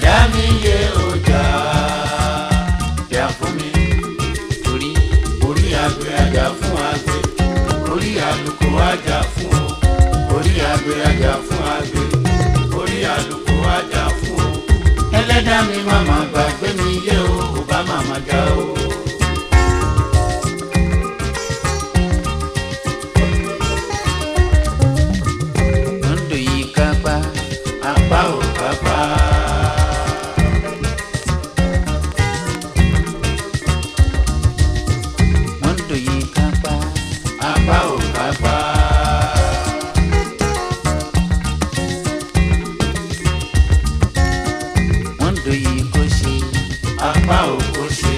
ẹ̀dá mi yé ọjà jà fún mi. Orí àgbẹ̀ àjà fún àgbẹ̀, orí àlùkò àjà fún o. Orí àgbẹ̀ àjà fún àgbẹ̀, orí àlùkò àjà fún o. Ẹlẹ́dàá mi màmá gbàgbé mi yé o, ò bá màmá já o. Mondo yìí kápá, apá ò kápá. mondo yìí kápá, Apá ò kápá. mondo yìí kò ṣe. Apá ò kò ṣe.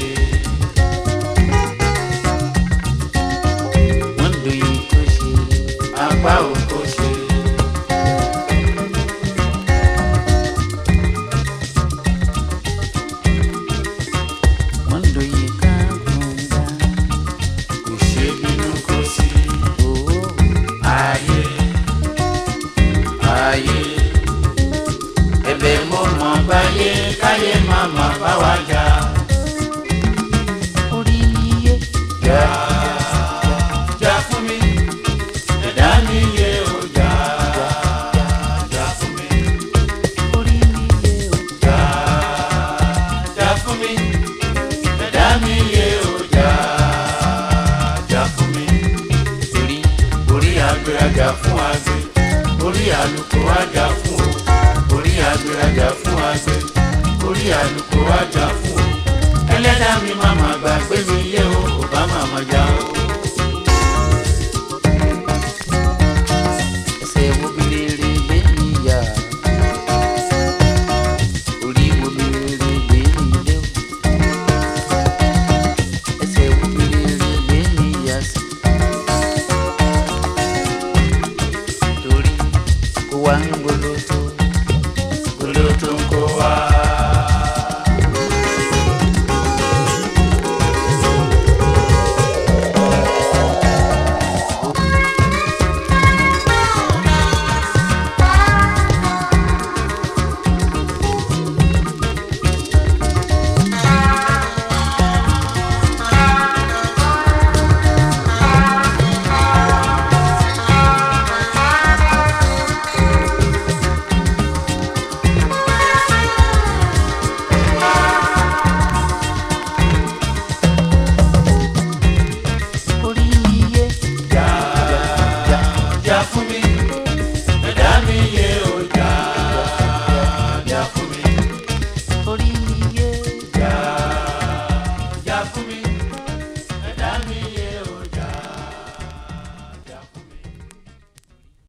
mondo yìí kò ṣe. Apá ò kò ṣe. mondo yìí kápá. Kò ṣe bínú kò sí. Ayé, ayé. Ẹ̀bẹ̀ mo mọ̀ báyé káyé má má bá wa jà. Orí mi yé. Jà, jà fún mi. Ẹ̀dá mi yé o jà, jà fún mi. Orí mi yé o. Jà, jà fún mi. Ẹ̀dá mi yé o jà, jà fún mi. Orí àgbẹ̀ àjà fún àgbẹ̀, orí àlùkò àjà fún o. Orí àgbẹ̀ àjà fún àgbẹ̀, orí àlùkò àjà fún o. Ẹlẹ́dàá mi màmá gbàgbé mi yé o, ò bá màmá já o. Ẹsẹ̀ wo bí rere gbé mi yá. Orí wo bí rere gbé mi lé o. Ẹsẹ̀ wo bí rere gbé mi yá sí. Torí kó wá ń gbólótó. Gbolo tó ń kó wá. Orí mi yé. Jà, jà fún mi. Ẹ̀dá mi yé o jà, jà fún mi. Orí mi yé.